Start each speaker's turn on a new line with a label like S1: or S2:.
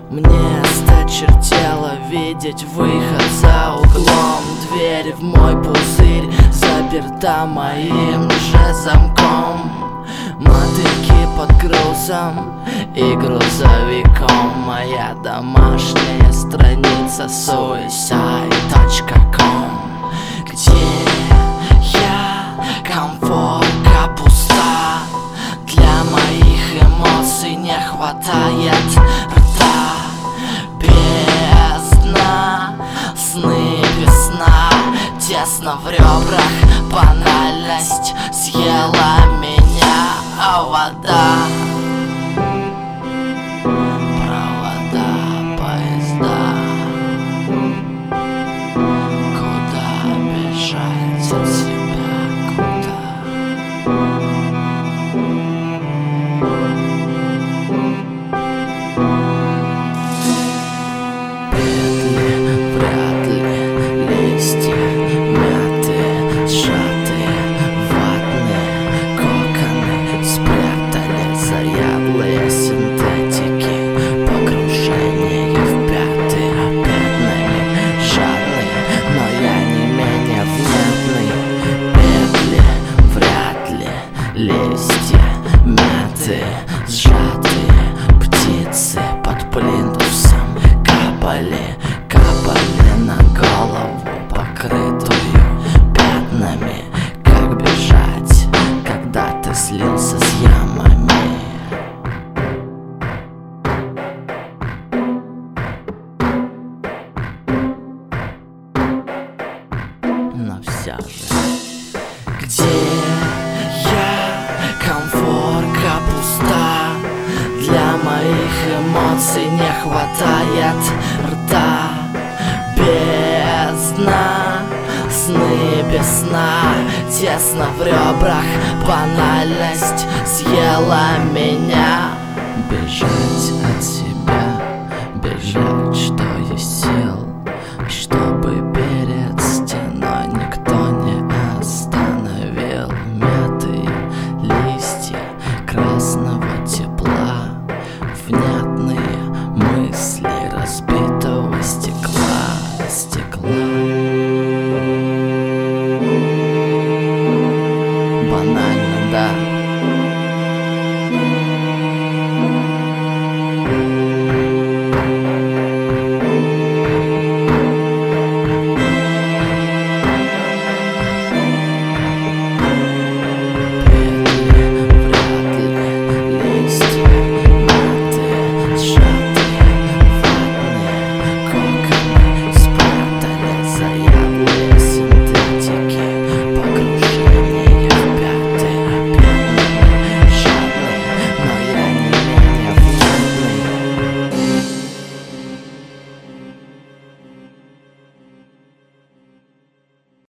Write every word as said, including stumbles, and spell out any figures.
S1: Мне осточертело видеть выход за углом. Дверь в мой пузырь заперта моим же замком. Мотыльки под грузом и грузовиком. Моя домашняя страница суисайд точка ком, где я комфорка пуста. Для моих эмоций не хватает рта. Бездна, сны без сна, тесно в ребрах, банальность съела меня. А вода, провода, поезда, куда бежать от себя, куда? Петли, вряд ли, листья мятые, сжатые, ватные коконы спрятали заядлые синтетики. Погружение в пятые, бедные, жадные, но я не менее внятный. Петли, вряд ли, листья мятые, сжатые, птицы под плинтусом капали, капали на голову, покрытую пятнами. Как бежать, когда ты слился с ямами? Но все же, где я, комфорка пуста. Для моих эмоций не хватает рта. Бездна, сны без сна, тесно в ребрах, банальность съела меня. Бежать от себя.